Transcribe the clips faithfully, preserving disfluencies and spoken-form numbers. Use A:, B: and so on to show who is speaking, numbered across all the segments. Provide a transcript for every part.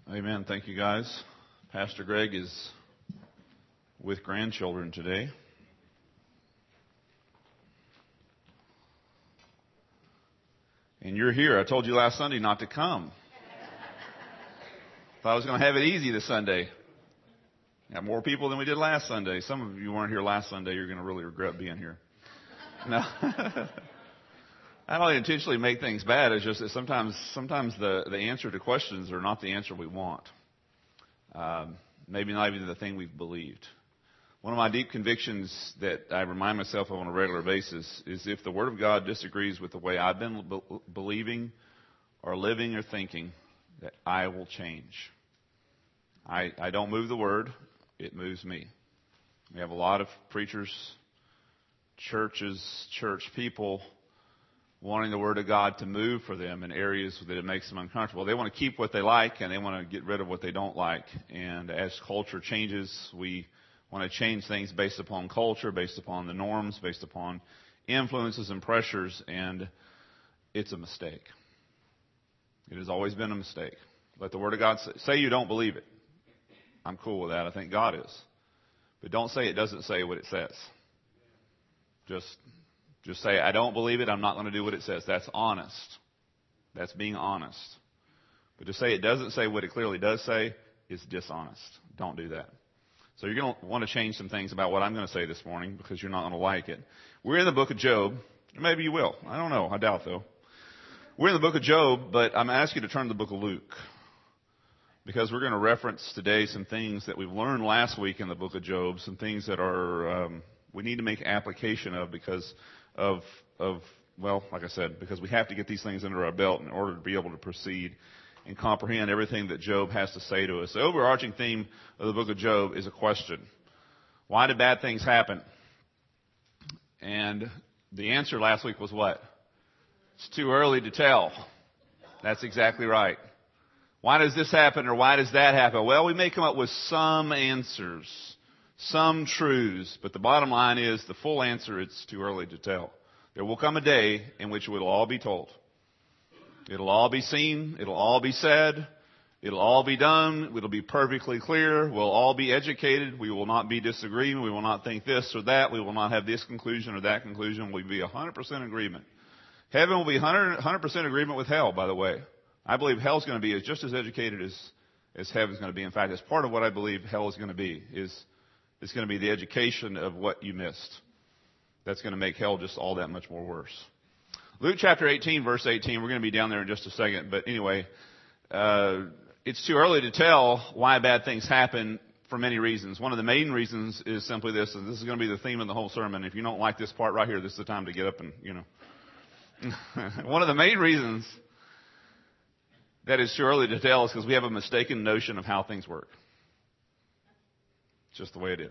A: Amen. Thank you, guys. Pastor Greg is with grandchildren today. And you're here. I told you last Sunday not to come. Thought I was going to have it easy this Sunday. Got more people than we did last Sunday. Some of you weren't here last Sunday. You're going to really regret being here. No. I don't intentionally make things bad. It's just that sometimes, sometimes the, the answer to questions are not the answer we want. Um, maybe not even the thing we've believed. One of my deep convictions that I remind myself of on a regular basis is if the Word of God disagrees with the way I've been be- believing or living or thinking, that I will change. I, I don't move the Word. It moves me. We have a lot of preachers, churches, church people wanting the Word of God to move for them in areas that it makes them uncomfortable. They want to keep what they like and they want to get rid of what they don't like. And as culture changes, we want to change things based upon culture, based upon the norms, based upon influences and pressures, and it's a mistake. It has always been a mistake. Let the Word of God say, say you don't believe it. I'm cool with that. I think God is. But don't say it doesn't say what it says. Just Just say, I don't believe it, I'm not going to do what it says. That's honest. That's being honest. But to say it doesn't say what it clearly does say is dishonest. Don't do that. So you're going to want to change some things about what I'm going to say this morning because you're not going to like it. We're in the book of Job. Maybe you will. I don't know. I doubt, though. We're in the book of Job, but I'm going to ask you to turn to the book of Luke. Because we're going to reference today some things that we've learned last week in the book of Job, some things that are um, we need to make application of because Of, of, well, like I said, because we have to get these things under our belt in order to be able to proceed and comprehend everything that Job has to say to us. The overarching theme of the book of Job is a question. Why do bad things happen? And the answer last week was what? It's too early to tell. That's exactly right. Why does this happen or why does that happen? Well, we may come up with some answers. Some truths, but the bottom line is the full answer, it's too early to tell. There will come a day in which it will all be told. It'll all be seen. It'll all be said. It'll all be done. It'll be perfectly clear. We'll all be educated. We will not be disagreeing. We will not think this or that. We will not have this conclusion or that conclusion. We'll be one hundred percent agreement. Heaven will be one hundred percent agreement with hell, by the way. I believe hell's going to be just as educated as, as heaven's going to be. In fact, it's part of what I believe hell is going to be, is it's going to be the education of what you missed. That's going to make hell just all that much more worse. Luke chapter eighteen, verse eighteen. We're going to be down there in just a second. But anyway, uh, it's too early to tell why bad things happen for many reasons. One of the main reasons is simply this, and this is going to be the theme of the whole sermon. If you don't like this part right here, this is the time to get up and, you know. One of the main reasons that it's too early to tell is because we have a mistaken notion of how things work. Just the way it is.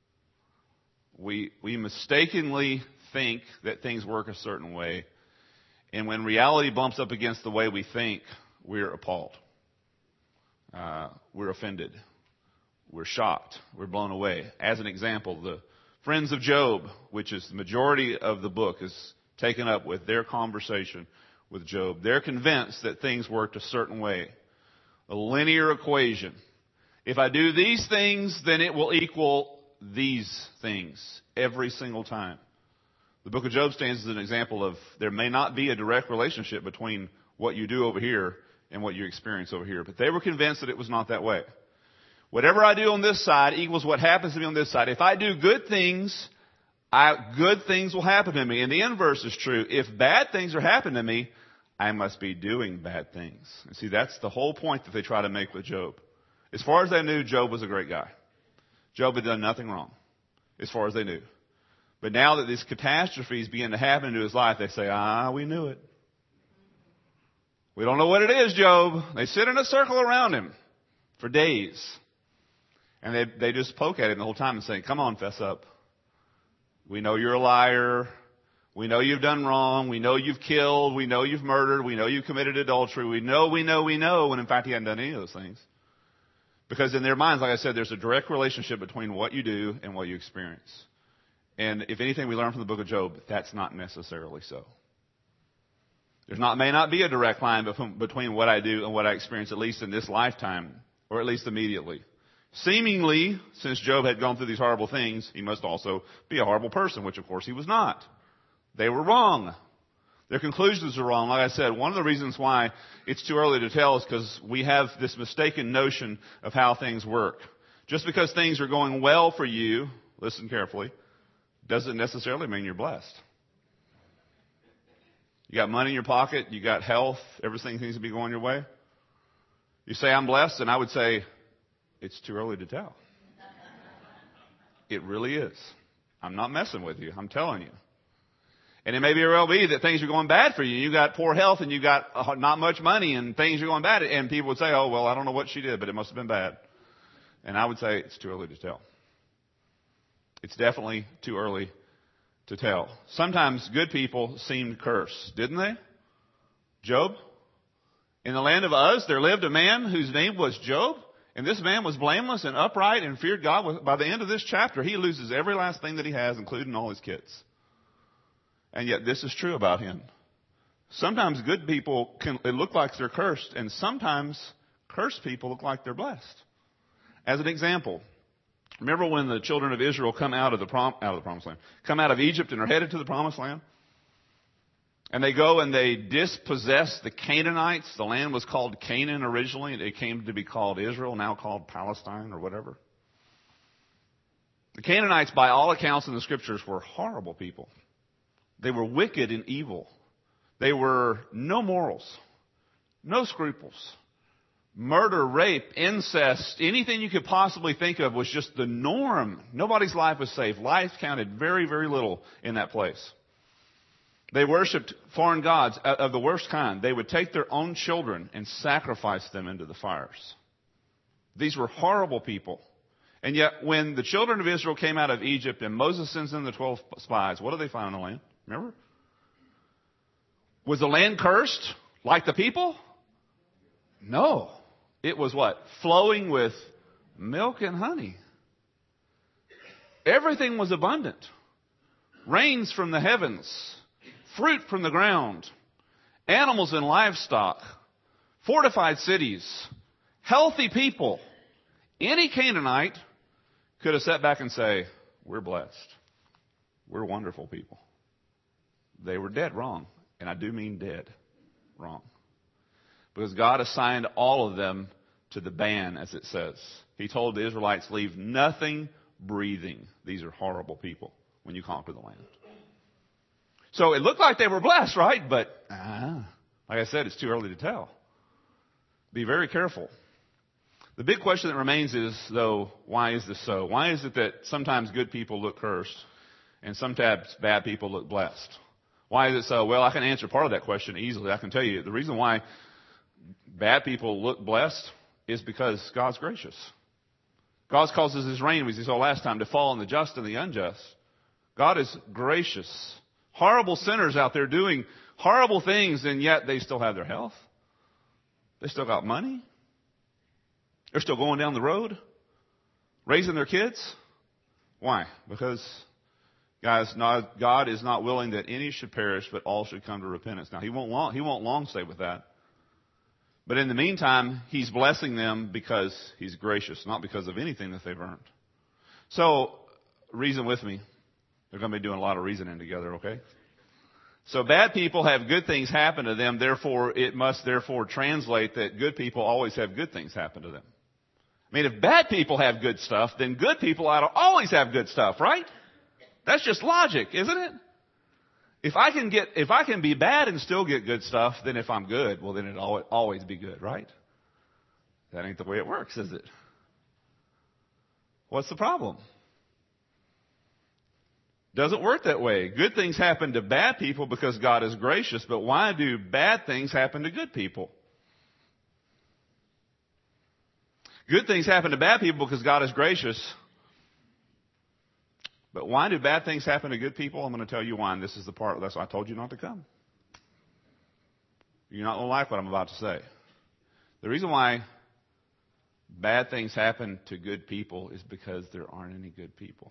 A: We we mistakenly think that things work a certain way, and when reality bumps up against the way we think, we're appalled. Uh, we're offended. We're shocked. We're blown away. As an example, the friends of Job, which is the majority of the book, is taken up with their conversation with Job. They're convinced that things worked a certain way. A linear equation. If I do these things, then it will equal these things every single time. The book of Job stands as an example of there may not be a direct relationship between what you do over here and what you experience over here. But they were convinced that it was not that way. Whatever I do on this side equals what happens to me on this side. If I do good things, I, good things will happen to me. And the inverse is true. If bad things are happening to me, I must be doing bad things. And see, that's the whole point that they try to make with Job. As far as they knew, Job was a great guy. Job had done nothing wrong, as far as they knew. But now that these catastrophes begin to happen to his life, they say, ah, we knew it. We don't know what it is, Job. They sit in a circle around him for days. And they, they just poke at him the whole time and say, come on, fess up. We know you're a liar. We know you've done wrong. We know you've killed. We know you've murdered. We know you've committed adultery. We know, we know, we know, when in fact he hadn't done any of those things. Because in their minds, like I said, there's a direct relationship between what you do and what you experience. And if anything we learn from the book of Job, that's not necessarily so. There's not, may not be a direct line between what I do and what I experience, at least in this lifetime, or at least immediately. Seemingly, since Job had gone through these horrible things, he must also be a horrible person, which of course he was not. They were wrong. Their conclusions are wrong. Like I said, one of the reasons why it's too early to tell is because we have this mistaken notion of how things work. Just because things are going well for you, listen carefully, doesn't necessarily mean you're blessed. You got money in your pocket, you got health, everything seems to be going your way. You say, I'm blessed, and I would say, it's too early to tell. It really is. I'm not messing with you. I'm telling you. And it may very well be that things are going bad for you. You got poor health and you got uh, not much money and things are going bad. And people would say, oh, well, I don't know what she did, but it must have been bad. And I would say it's too early to tell. It's definitely too early to tell. Sometimes good people seemed cursed, didn't they? Job? In the land of Uz, there lived a man whose name was Job. And this man was blameless and upright and feared God. By the end of this chapter, he loses every last thing that he has, including all his kids. And yet this is true about him. Sometimes good people can it look like they're cursed, and sometimes cursed people look like they're blessed. As an example, remember when the children of Israel come out of the prom, out of the promised land, come out of Egypt and are headed to the promised land? And they go and they dispossess the Canaanites. The land was called Canaan originally. It came to be called Israel, now called Palestine or whatever. The Canaanites, by all accounts in the scriptures, were horrible people. They were wicked and evil. They were no morals, no scruples. Murder, rape, incest, anything you could possibly think of was just the norm. Nobody's life was safe. Life counted very, very little in that place. They worshipped foreign gods of the worst kind. They would take their own children and sacrifice them into the fires. These were horrible people. And yet when the children of Israel came out of Egypt and Moses sends them the twelve spies, what do they find in the land? Remember? Was the land cursed like the people? No. It was what? Flowing with milk and honey. Everything was abundant. Rains from the heavens. Fruit from the ground. Animals and livestock. Fortified cities. Healthy people. Any Canaanite could have sat back and say, we're blessed. We're wonderful people. They were dead wrong. And I do mean dead wrong. Because God assigned all of them to the ban, as it says. He told the Israelites, leave nothing breathing. These are horrible people when you conquer the land. So it looked like they were blessed, right? But, uh, like I said, it's too early to tell. Be very careful. The big question that remains is, though, why is this so? Why is it that sometimes good people look cursed and sometimes bad people look blessed? Why is it so? Well, I can answer part of that question easily. I can tell you the reason why bad people look blessed is because God's gracious. God causes his rain, as we saw last time, to fall on the just and the unjust. God is gracious. Horrible sinners out there doing horrible things, and yet they still have their health. They still got money. They're still going down the road, raising their kids. Why? Because, guys, not, God is not willing that any should perish, but all should come to repentance. Now, he won't long, he won't long stay with that. But in the meantime, he's blessing them because he's gracious, not because of anything that they've earned. So, reason with me. They're going to be doing a lot of reasoning together, okay? So bad people have good things happen to them. Therefore, it must therefore translate that good people always have good things happen to them. I mean, if bad people have good stuff, then good people ought to always have good stuff, right? That's just logic, isn't it? If I can get, if I can be bad and still get good stuff, then if I'm good, well, then it'll always be good, right? That ain't the way it works, is it? What's the problem? Doesn't work that way. Good things happen to bad people because God is gracious, but why do bad things happen to good people? Good things happen to bad people because God is gracious. But why do bad things happen to good people? I'm going to tell you why, and this is the part that's why I told you not to come. You're not going to like what I'm about to say. The reason why bad things happen to good people is because there aren't any good people.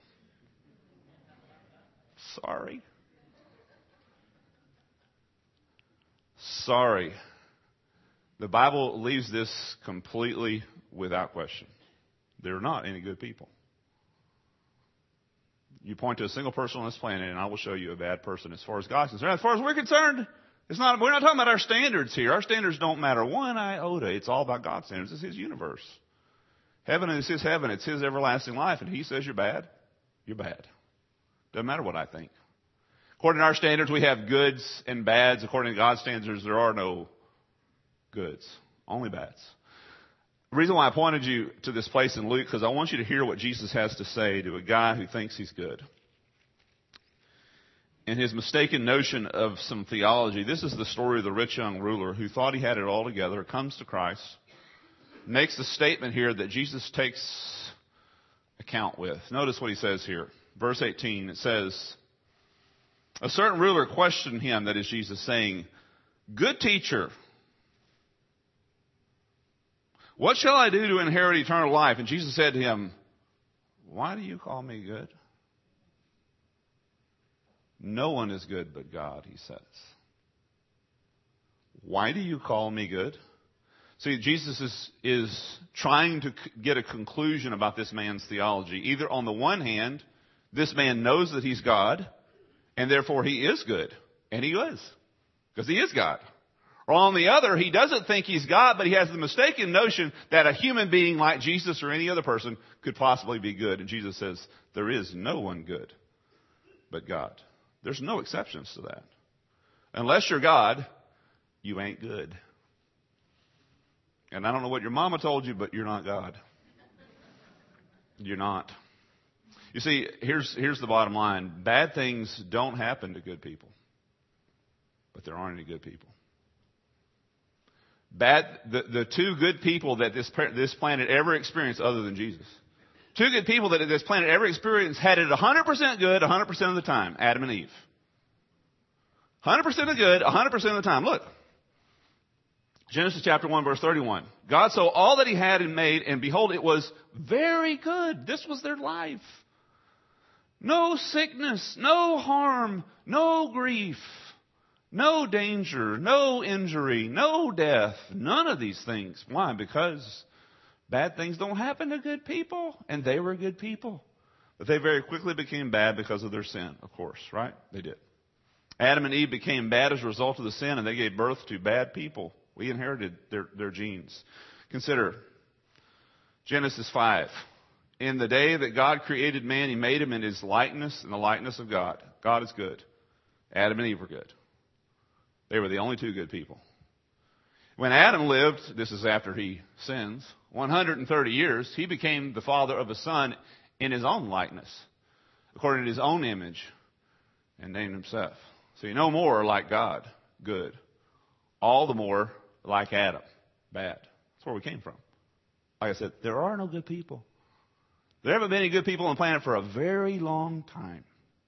A: Sorry. Sorry. The Bible leaves this completely without question. They're not any good people. You point to a single person on this planet, and I will show you a bad person as far as God's concerned. As far as we're concerned, it's not. We're not talking about our standards here. Our standards don't matter one iota. It's all about God's standards. It's His universe. Heaven is His heaven. It's His everlasting life. And He says you're bad, you're bad. Doesn't matter what I think. According to our standards, we have goods and bads. According to God's standards, there are no goods, only bads. The reason why I pointed you to this place in Luke, because I want you to hear what Jesus has to say to a guy who thinks he's good. In his mistaken notion of some theology, this is the story of the rich young ruler who thought he had it all together, comes to Christ, makes a statement here that Jesus takes account with. Notice what he says here. Verse eighteen, it says, a certain ruler questioned him, that is Jesus, saying, "Good teacher, what shall I do to inherit eternal life?" And Jesus said to him, "Why do you call me good? No one is good but God," he says. Why do you call me good? See, Jesus is, is trying to get a conclusion about this man's theology. Either on the one hand, this man knows that he's God, and therefore he is good. And he is. Because he is God. Or on the other, he doesn't think he's God, but he has the mistaken notion that a human being like Jesus or any other person could possibly be good. And Jesus says, there is no one good but God. There's no exceptions to that. Unless you're God, you ain't good. And I don't know what your mama told you, but you're not God. You're not. You see, here's, here's the bottom line. Bad things don't happen to good people. But there aren't any good people. Bad, the, the two good people that this, this planet ever experienced other than Jesus. Two good people that this planet ever experienced had it one hundred percent good one hundred percent of the time. Adam and Eve. one hundred percent of good one hundred percent of the time. Look. Genesis chapter one verse thirty-one. God saw all that He had and made, and behold, it was very good. This was their life. No sickness, no harm, no grief. No danger, no injury, no death, none of these things. Why? Because bad things don't happen to good people, and they were good people. But they very quickly became bad because of their sin, of course, right? They did. Adam and Eve became bad as a result of the sin, and they gave birth to bad people. We inherited their, their genes. Consider Genesis five. In the day that God created man, He made him in His likeness, in the likeness of God. God is good. Adam and Eve were good. They were the only two good people. When Adam lived, this is after he sins, one hundred thirty years, he became the father of a son in his own likeness, according to his own image, and named himself. So, no more like God, good. All the more like Adam, bad. That's where we came from. Like I said, there are no good people. There haven't been any good people on the planet for a very long time.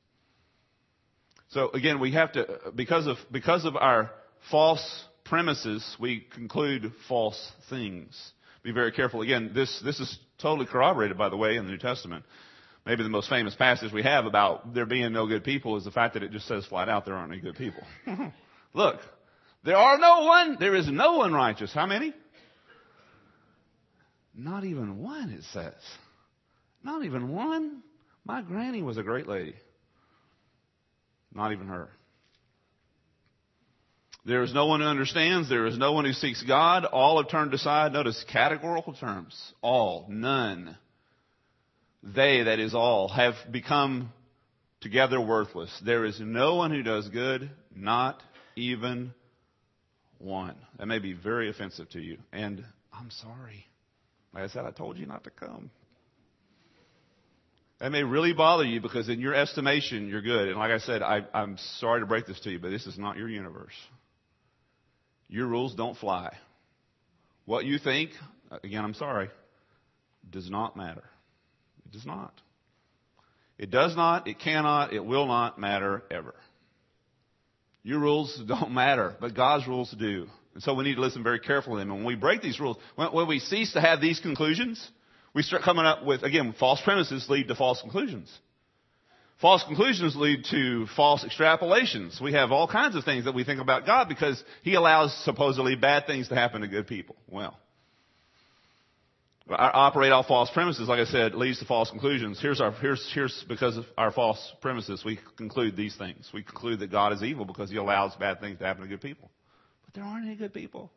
A: So again, we have to, because of, because of our false premises, we conclude false things. Be very careful. Again, this, this is totally corroborated, by the way, in the New Testament. Maybe the most famous passage we have about there being no good people is the fact that it just says flat out there aren't any good people. Look, there are no one, there is no one righteous. How many? Not even one, it says. Not even one. My granny was a great lady. Not even her. There is no one who understands. There is no one who seeks God. All have turned aside. Notice categorical terms. All. None. They, that is all, have become together worthless. There is no one who does good, not even one. That may be very offensive to you. And I'm sorry. Like I said, I told you not to come. That may really bother you because in your estimation, you're good. And like I said, I, I'm sorry to break this to you, but this is not your universe. Your rules don't fly. What you think, again, I'm sorry, does not matter. It does not. It does not, it cannot, it will not matter ever. Your rules don't matter, but God's rules do. And so we need to listen very carefully to them. And when we break these rules, when, when we cease to have these conclusions, we start coming up with, again, false premises lead to false conclusions. False conclusions lead to false extrapolations. We have all kinds of things that we think about God because He allows supposedly bad things to happen to good people. Well, I operate off false premises, like I said, leads to false conclusions. Here's our, here's, here's because of our false premises, we conclude these things. We conclude that God is evil because He allows bad things to happen to good people. But there aren't any good people.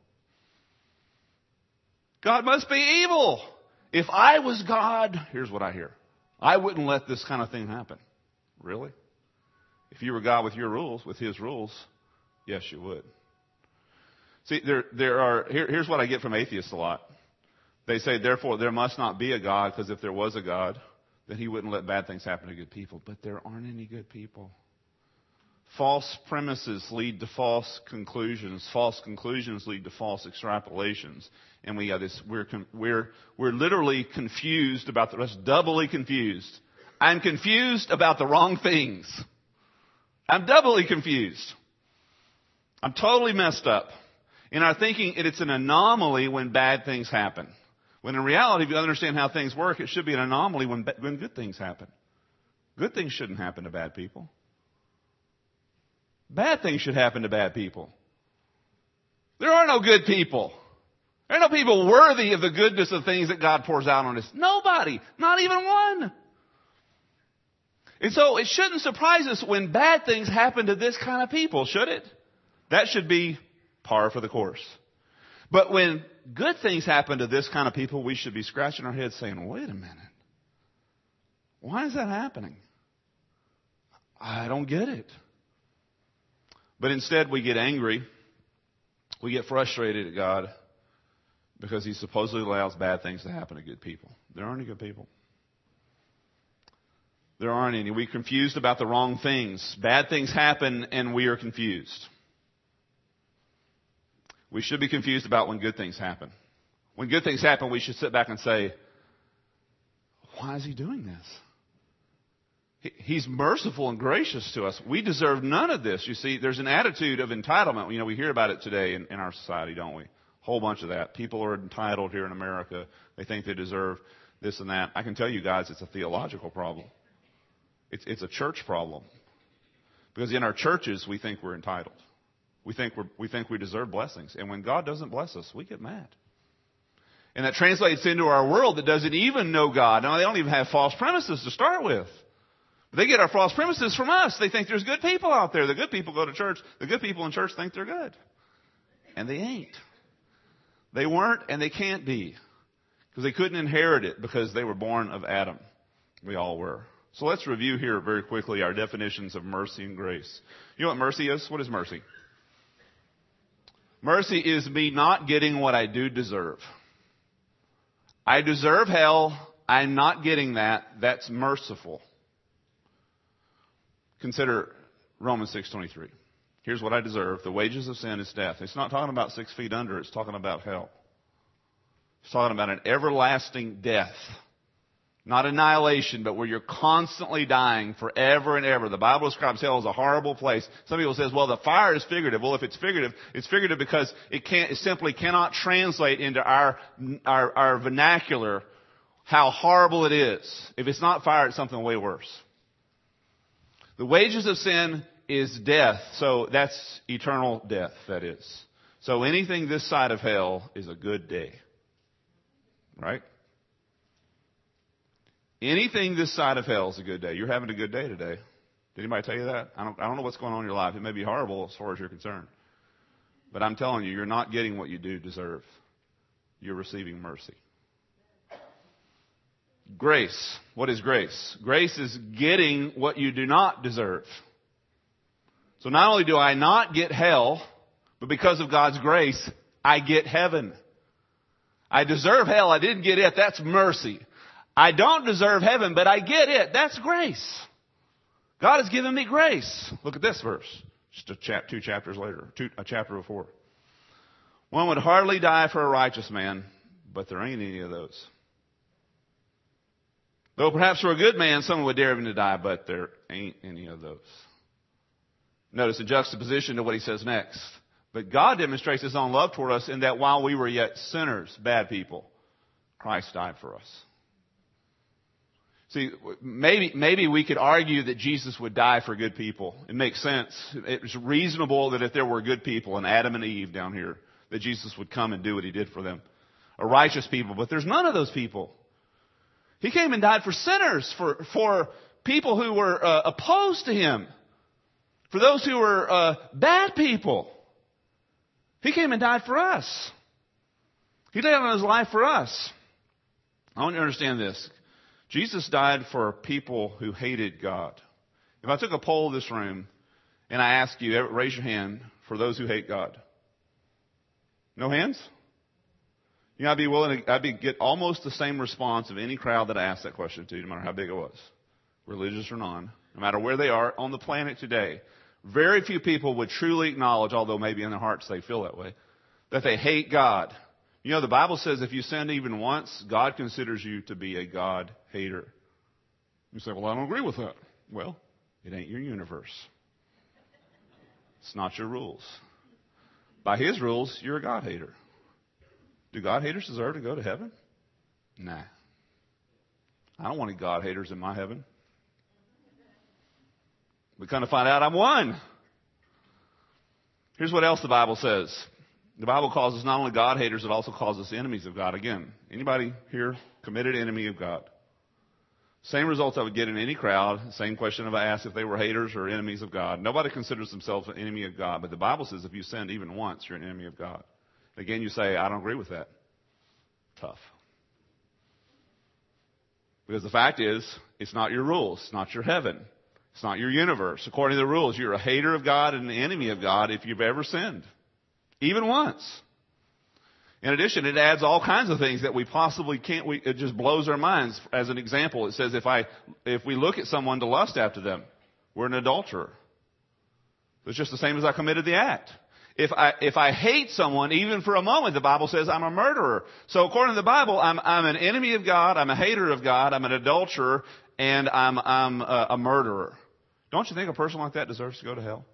A: God must be evil. If I was God, here's what I hear. I wouldn't let this kind of thing happen. Really? If you were God with your rules, with His rules, yes, you would. See, there, there are, here, here's what I get from atheists a lot. They say, therefore, there must not be a God, because if there was a God, then He wouldn't let bad things happen to good people. But there aren't any good people. False premises lead to false conclusions. False conclusions lead to false extrapolations. And we got this, we're, we're, we're literally confused about the rest, doubly confused. I'm confused about the wrong things. I'm doubly confused. I'm totally messed up. In our thinking, it's an anomaly when bad things happen. When in reality, if you understand how things work, it should be an anomaly when, when good things happen. Good things shouldn't happen to bad people. Bad things should happen to bad people. There are no good people. There are no people worthy of the goodness of things that God pours out on us. Nobody. Not even one. And so it shouldn't surprise us when bad things happen to this kind of people, should it? That should be par for the course. But when good things happen to this kind of people, we should be scratching our heads saying, wait a minute. Why is that happening? I don't get it. But instead we get angry. We get frustrated at God because He supposedly allows bad things to happen to good people. There aren't any good people. There aren't any. We're confused about the wrong things. Bad things happen and we are confused. We should be confused about when good things happen. When good things happen, we should sit back and say, why is He doing this? He's merciful and gracious to us. We deserve none of this. You see, there's an attitude of entitlement. You know, we hear about it today in, in our society, don't we? A whole bunch of that. People are entitled here in America. They think they deserve this and that. I can tell you guys, it's a theological problem. It's, it's a church problem. Because in our churches, we think we're entitled. We think we're, we think we deserve blessings. And when God doesn't bless us, we get mad. And that translates into our world that doesn't even know God. Now, they don't even have false premises to start with. They get our false premises from us. They think there's good people out there. The good people go to church. The good people in church think they're good. And they ain't. They weren't and they can't be. Because they couldn't inherit it because they were born of Adam. We all were. So let's review here very quickly our definitions of mercy and grace. You know what mercy is? What is mercy? Mercy is me not getting what I do deserve. I deserve hell. I'm not getting that. That's merciful. Consider Romans six twenty-three. Here's what I deserve. The wages of sin is death. It's not talking about six feet under. It's talking about hell. It's talking about an everlasting death. Not annihilation, but where you're constantly dying forever and ever. The Bible describes hell as a horrible place. Some people say, well, the fire is figurative. Well, if it's figurative, it's figurative because it can't, it simply cannot translate into our, our, our vernacular how horrible it is. If it's not fire, it's something way worse. The wages of sin is death. So that's eternal death, that is. So anything this side of hell is a good day. Right? Anything this side of hell is a good day. You're having a good day today. Did anybody tell you that? I don't, I don't know what's going on in your life. It may be horrible as far as you're concerned. But I'm telling you, you're not getting what you do deserve. You're receiving mercy. Grace. What is grace? Grace is getting what you do not deserve. So not only do I not get hell, but because of God's grace, I get heaven. I deserve hell. I didn't get it. That's mercy. I don't deserve heaven, but I get it. That's grace. God has given me grace. Look at this verse. Just a chap, two chapters later, two, a chapter before. One would hardly die for a righteous man, but there ain't any of those. Though perhaps for a good man, someone would dare even to die, but there ain't any of those. Notice the juxtaposition to what he says next. But God demonstrates His own love toward us in that while we were yet sinners, bad people, Christ died for us. See, maybe, maybe we could argue that Jesus would die for good people. It makes sense. It's reasonable that if there were good people, and Adam and Eve down here, that Jesus would come and do what he did for them. A righteous people, but there's none of those people. He came and died for sinners, for, for people who were uh, opposed to him, for those who were uh, bad people. He came and died for us. He laid down his life for us. I want you to understand this. Jesus died for people who hated God. If I took a poll of this room and I asked you, raise your hand for those who hate God. No hands? You know, I'd be willing to, I'd be, get almost the same response of any crowd that I asked that question to, no matter how big it was, religious or non, no matter where they are on the planet today. Very few people would truly acknowledge, although maybe in their hearts they feel that way, that they hate God. You know, the Bible says if you sin even once, God considers you to be a God hater. You say, well, I don't agree with that. Well, it ain't your universe. It's not your rules. By his rules, you're a God hater. Do God haters deserve to go to heaven? Nah. I don't want any God haters in my heaven. We kind of find out I'm one. Here's what else the Bible says. The Bible calls us not only God haters, it also calls us enemies of God. Again, anybody here committed enemy of God? Same results I would get in any crowd. Same question if I asked if they were haters or enemies of God. Nobody considers themselves an enemy of God. But the Bible says if you sinned even once, you're an enemy of God. Again, you say, I don't agree with that. Tough. Because the fact is, it's not your rules. It's not your heaven. It's not your universe. According to the rules, you're a hater of God and an enemy of God if you've ever sinned. Even once. In addition, it adds all kinds of things that we possibly can't, we, it just blows our minds. As an example, it says if I, if we look at someone to lust after them, we're an adulterer. It's just the same as I committed the act. If I, if I hate someone, even for a moment, the Bible says I'm a murderer. So according to the Bible, I'm, I'm an enemy of God, I'm a hater of God, I'm an adulterer, and I'm, I'm a, a murderer. Don't you think a person like that deserves to go to hell?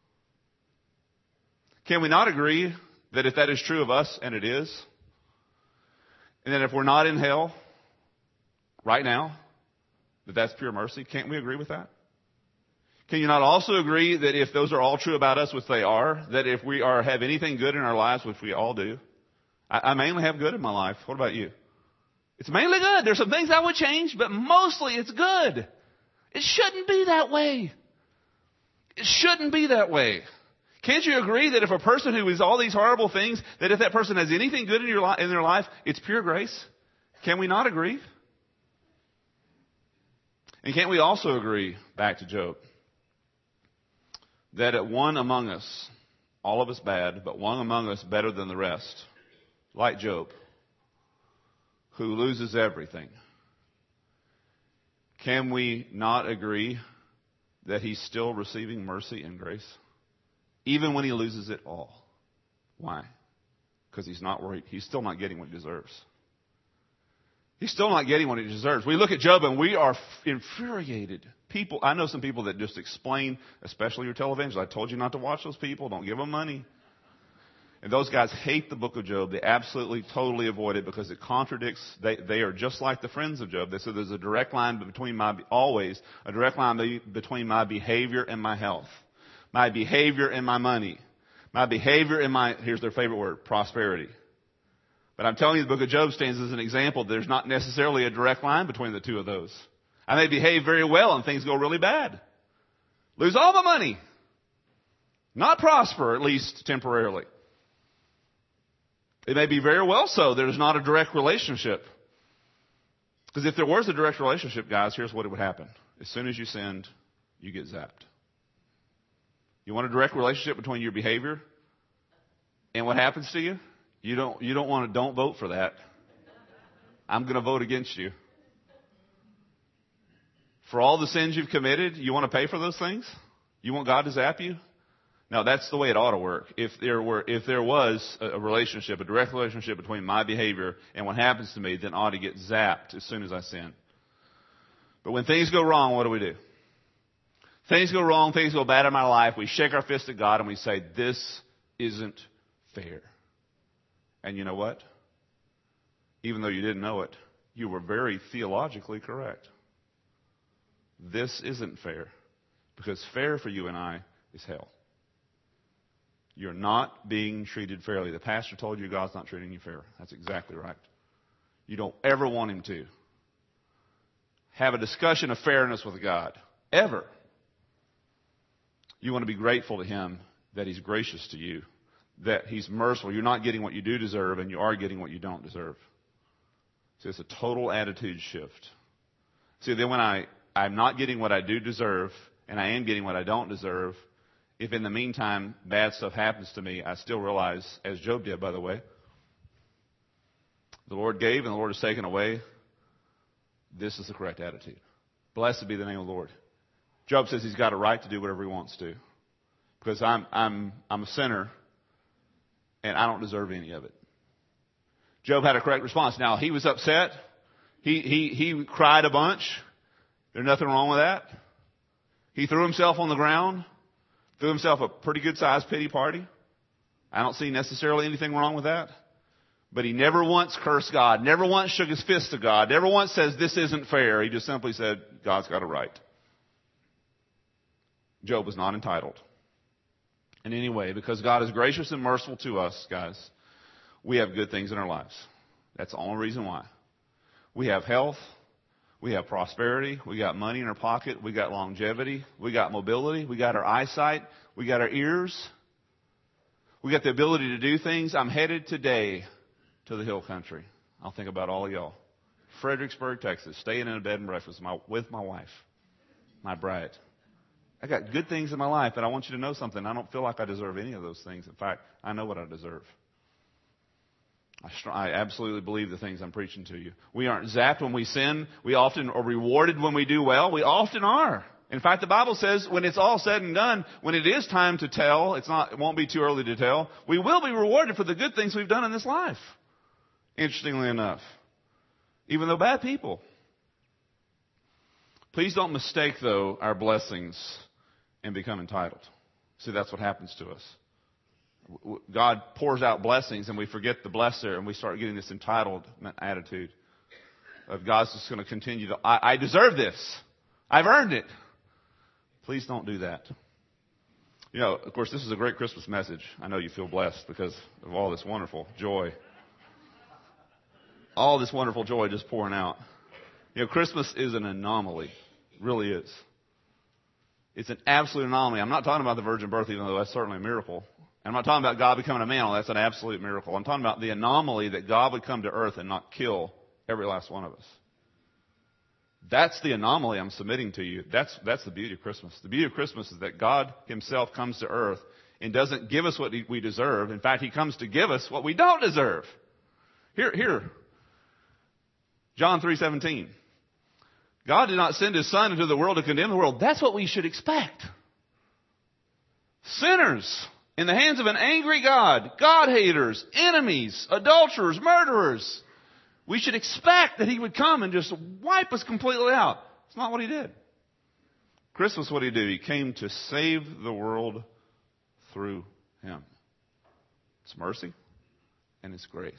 A: Can we not agree that if that is true of us, and it is, and that if we're not in hell right now, that that's pure mercy? Can't we agree with that? Can you not also agree that if those are all true about us, which they are, that if we are have anything good in our lives, which we all do, I, I mainly have good in my life. What about you? It's mainly good. There's some things I would change, but mostly it's good. It shouldn't be that way. It shouldn't be that way. Can't you agree that if a person who is all these horrible things, that if that person has anything good in, your li- in their life, it's pure grace? Can we not agree? And can't we also agree, back to Job, that at one among us, all of us bad, but one among us better than the rest, like Job, who loses everything. Can we not agree that he's still receiving mercy and grace? Even when he loses it all. Why? Because he's not worried. He's still not getting what he deserves. He's still not getting what he deserves. We look at Job and we are infuriated. People, I know some people that just explain, especially your televangelists. I told you not to watch those people. Don't give them money. And those guys hate the book of Job. They absolutely, totally avoid it because it contradicts. They, they are just like the friends of Job. They say there's a direct line between my, always, a direct line between my behavior and my health. My behavior and my money. My behavior and my, here's their favorite word, prosperity. But I'm telling you, the book of Job stands as an example. There's not necessarily a direct line between the two of those. I may behave very well and things go really bad. Lose all my money. Not prosper, at least temporarily. It may be very well so. There's not a direct relationship. Because if there was a direct relationship, guys, here's what would happen. As soon as you sinned, you get zapped. You want a direct relationship between your behavior and what happens to you? You don't, you don't want to, don't vote for that. I'm going to vote against you. For all the sins you've committed, you want to pay for those things? You want God to zap you? No, that's the way it ought to work. If there were, if there was a relationship, a direct relationship between my behavior and what happens to me, then I ought to get zapped as soon as I sin. But when things go wrong, what do we do? Things go wrong, things go bad in my life. We shake our fist at God and we say, this isn't fair. And you know what? Even though you didn't know it, you were very theologically correct. This isn't fair. Because fair for you and I is hell. You're not being treated fairly. The pastor told you God's not treating you fair. That's exactly right. You don't ever want him to. Have a discussion of fairness with God. Ever. You want to be grateful to him that he's gracious to you. That he's merciful. You're not getting what you do deserve, and you are getting what you don't deserve. See, it's a total attitude shift. See, then when I, I'm not getting what I do deserve, and I am getting what I don't deserve, if in the meantime bad stuff happens to me, I still realize, as Job did, by the way, the Lord gave and the Lord has taken away. This is the correct attitude. Blessed be the name of the Lord. Job says he's got a right to do whatever he wants to. Because I'm, I'm, I'm a sinner, and I don't deserve any of it. Job had a correct response. Now, he was upset. He, he, he cried a bunch. There's nothing wrong with that. He threw himself on the ground. Threw himself a pretty good-sized pity party. I don't see necessarily anything wrong with that. But he never once cursed God. Never once shook his fist to God. Never once says, this isn't fair. He just simply said, God's got a right. Job was not entitled. In any way, because God is gracious and merciful to us, guys, we have good things in our lives. That's the only reason why. We have health. We have prosperity. We got money in our pocket. We got longevity. We got mobility. We got our eyesight. We got our ears. We got the ability to do things. I'm headed today to the hill country. I'll think about all of y'all. Fredericksburg, Texas. Staying in a bed and breakfast with my, with my wife, my bride. I got good things in my life, and I want you to know something. I don't feel like I deserve any of those things. In fact, I know what I deserve. I, str- I absolutely believe the things I'm preaching to you. We aren't zapped when we sin. We often are rewarded when we do well. We often are. In fact, the Bible says when it's all said and done, when it is time to tell, it's not, it won't be too early to tell, we will be rewarded for the good things we've done in this life. Interestingly enough. Even though bad people. Please don't mistake, though, our blessings and become entitled. See, that's what happens to us. God pours out blessings and we forget the blesser and we start getting this entitled attitude of God's just going to continue to, I, I deserve this. I've earned it. Please don't do that. You know, of course, this is a great Christmas message. I know you feel blessed because of all this wonderful joy. All this wonderful joy just pouring out. You know, Christmas is an anomaly. It really is. It's an absolute anomaly. I'm not talking about the virgin birth, even though that's certainly a miracle. I'm not talking about God becoming a man. That's an absolute miracle. I'm talking about the anomaly that God would come to earth and not kill every last one of us. That's the anomaly I'm submitting to you. That's, that's the beauty of Christmas. The beauty of Christmas is that God himself comes to earth and doesn't give us what we deserve. In fact, he comes to give us what we don't deserve. Here, here. John three seventeen. God did not send his son into the world to condemn the world. That's what we should expect. Sinners in the hands of an angry God, God-haters, enemies, adulterers, murderers. We should expect that he would come and just wipe us completely out. It's not what he did. Christmas, what did he do? He came to save the world through him. It's mercy and it's grace.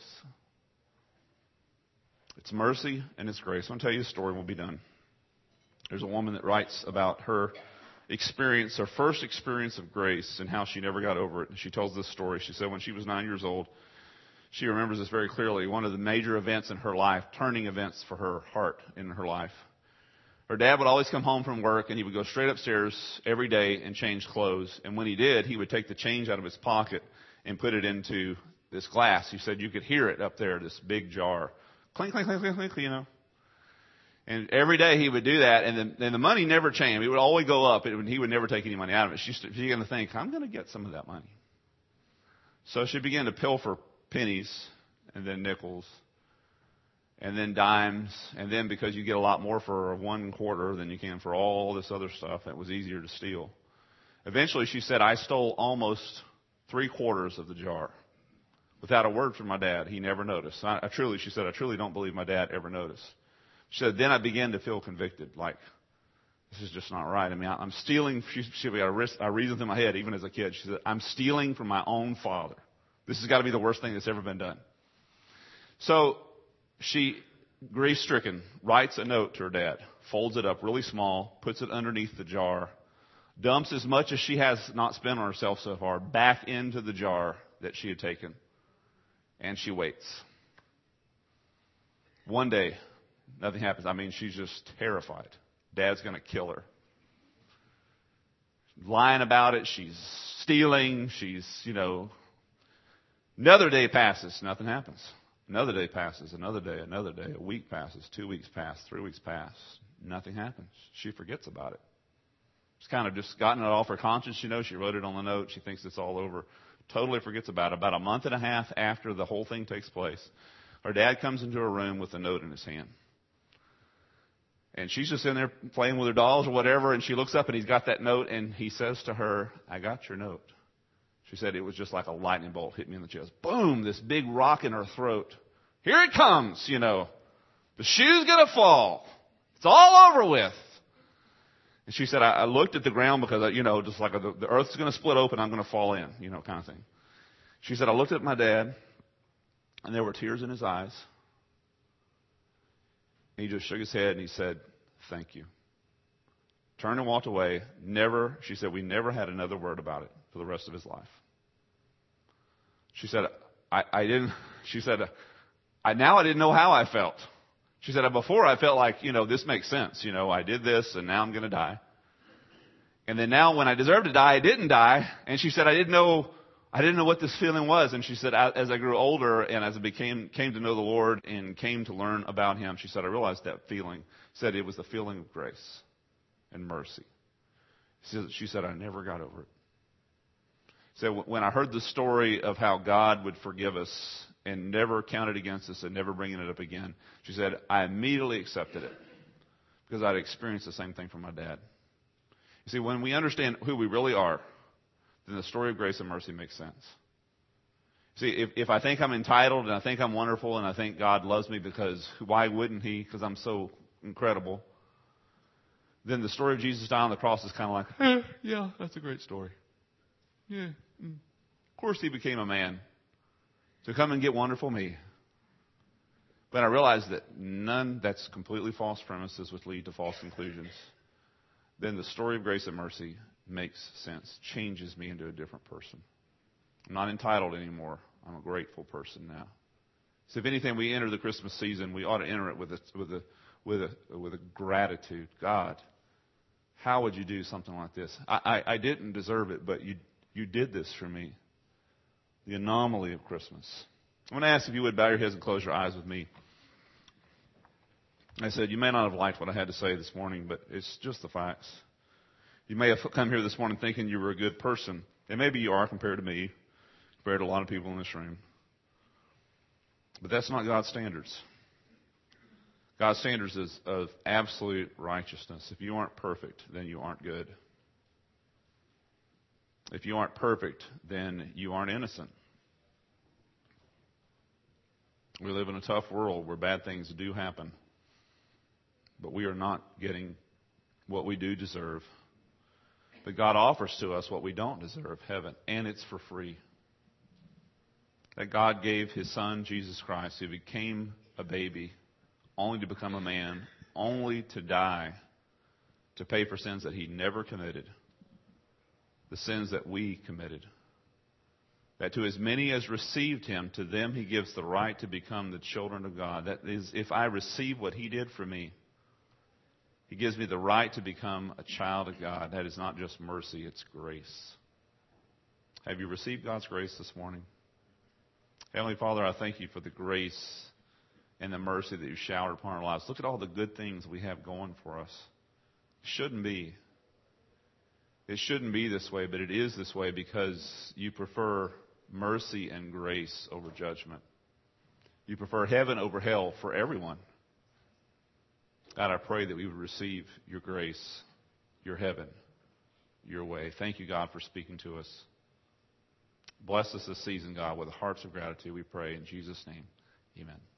A: It's mercy and it's grace. I'll tell you a story and we'll be done. There's a woman that writes about her experience, her first experience of grace and how she never got over it. And she tells this story. She said when she was nine years old, she remembers this very clearly, one of the major events in her life, turning events for her heart in her life. Her dad would always come home from work and he would go straight upstairs every day and change clothes. And when he did, he would take the change out of his pocket and put it into this glass. He said you could hear it up there, this big jar. Clink, clink, clink, clink, clink, you know. And every day he would do that, and the, and the money never changed. It would always go up, and he would never take any money out of it. She, she began to think, I'm going to get some of that money. So she began to pilfer pennies, and then nickels, and then dimes, and then because you get a lot more for one quarter than you can for all this other stuff, that was easier to steal. Eventually she said, I stole almost three quarters of the jar. Without a word from my dad. He never noticed. I, I truly, she said, I truly don't believe my dad ever noticed. She said, then I began to feel convicted. Like, this is just not right. I mean, I, I'm stealing. She, she, I, risk, I reasoned in my head, even as a kid. She said, I'm stealing from my own father. This has got to be the worst thing that's ever been done. So she grief-stricken, writes a note to her dad, folds it up really small, puts it underneath the jar, dumps as much as she has not spent on herself so far back into the jar that she had taken. And she waits. One day, nothing happens. I mean, she's just terrified. Dad's going to kill her. Lying about it. She's stealing. She's, you know. Another day passes. Nothing happens. Another day passes. Another day. Another day. A week passes. Two weeks pass. Three weeks pass. Nothing happens. She forgets about it. She's kind of just gotten it off her conscience. You know, she wrote it on the note. She thinks it's all over. Totally forgets about it. About a month and a half after the whole thing takes place, her dad comes into her room with a note in his hand. And she's just in there playing with her dolls or whatever, and she looks up and he's got that note, and he says to her, "I got your note." She said it was just like a lightning bolt hit me in the chest. Boom, this big rock in her throat. Here it comes, you know. The shoe's going to fall. It's all over with. And she said, I, I looked at the ground because, I, you know, just like the, the earth's going to split open, I'm going to fall in, you know, kind of thing. She said, I looked at my dad, and there were tears in his eyes. And he just shook his head and he said, "Thank you." Turned and walked away. Never, she said, we never had another word about it for the rest of his life. She said, I, I didn't, she said, I now I didn't know how I felt. She said, before I felt like, you know, this makes sense. You know, I did this and now I'm going to die. And then now when I deserved to die, I didn't die. And she said, I didn't know, I didn't know what this feeling was. And she said, as I grew older and as I became, came to know the Lord and came to learn about Him, she said, I realized that feeling. Said it was the feeling of grace and mercy. She said, she said I never got over it. So when I heard the story of how God would forgive us and never count it against us and never bringing it up again, she said, I immediately accepted it because I'd experienced the same thing from my dad. You see, when we understand who we really are, then the story of grace and mercy makes sense. See, if, if I think I'm entitled and I think I'm wonderful and I think God loves me because why wouldn't He? Because I'm so incredible. Then the story of Jesus dying on the cross is kind of like, eh, yeah, that's a great story. Yeah. Of course He became a man to come and get wonderful me. But I realized that none, that's completely false premises which lead to false conclusions. Then the story of grace and mercy makes sense, changes me into a different person. I'm not entitled anymore. I'm a grateful person now. So if anything, we enter the Christmas season, we ought to enter it with a, with a, with a, with a gratitude. God, how would you do something like this? I, I, I didn't deserve it, but you, you did this for me. The anomaly of Christmas. I'm going to ask if you would bow your heads and close your eyes with me. I said, you may not have liked what I had to say this morning, but it's just the facts. You may have come here this morning thinking you were a good person. And maybe you are compared to me, compared to a lot of people in this room. But that's not God's standards. God's standards is of absolute righteousness. If you aren't perfect, then you aren't good. If you aren't perfect, then you aren't innocent. We live in a tough world where bad things do happen. But we are not getting what we do deserve. But God offers to us what we don't deserve, heaven, and it's for free. That God gave His Son, Jesus Christ, who became a baby, only to become a man, only to die, to pay for sins that He never committed, the sins that we committed. That to as many as received Him, to them He gives the right to become the children of God. That is, if I receive what He did for me, He gives me the right to become a child of God. That is not just mercy, it's grace. Have you received God's grace this morning? Heavenly Father, I thank You for the grace and the mercy that You showered upon our lives. Look at all the good things we have going for us. It shouldn't be. It shouldn't be this way, but it is this way because You prefer mercy and grace over judgment. You prefer heaven over hell for everyone. God, I pray that we would receive Your grace, Your heaven, Your way. Thank You, God, for speaking to us. Bless us this season, God, with hearts of gratitude, we pray. In Jesus' name, amen.